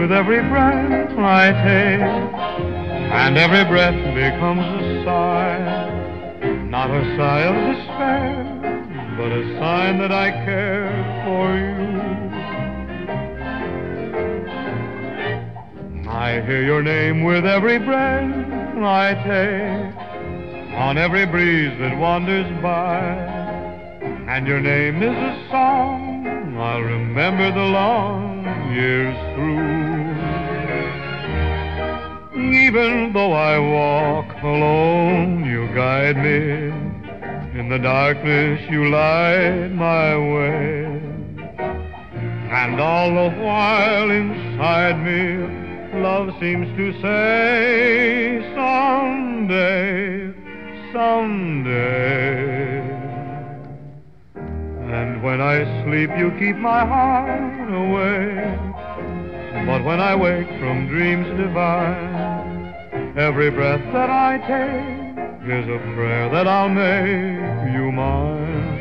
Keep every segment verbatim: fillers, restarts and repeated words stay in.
with every breath I take, and every breath becomes a sigh, not a sigh of despair, but a sign that I care for you. I hear your name with every breath I take, on every breeze that wanders by, and your name is a song I'll remember the long years through. Even though I walk alone, you guide me. In the darkness you light my way. And all the while inside me, love seems to say, someday, someday. And when I sleep, you keep my heart away. But when I wake from dreams divine, every breath that I take is a prayer that I'll make you mine.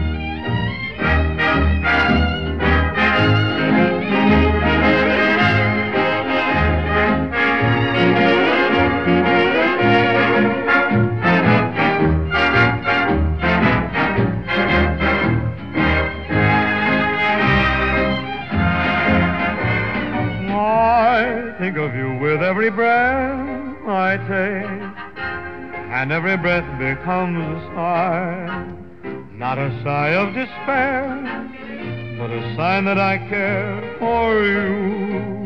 I think of you with every breath I take, and every breath becomes a sigh, not a sigh of despair, but a sign that I care for you.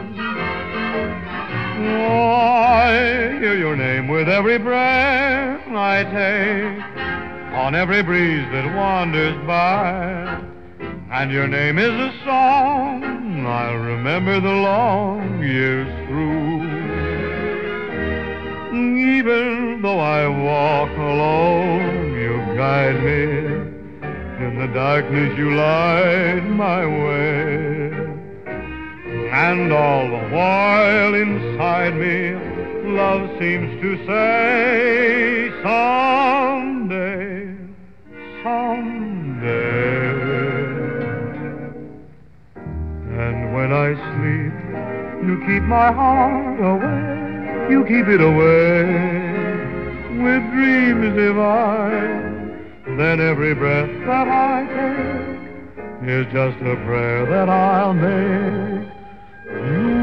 Oh, I hear your name with every breath I take, on every breeze that wanders by, and your name is a song I'll remember the long years through. Even though I walk alone, you guide me. In the darkness you light my way. And all the while inside me, love seems to say, someday, someday. And when I sleep, you keep my heart away. You keep it away with dreams divine. Then every breath that I take is just a prayer that I'll make you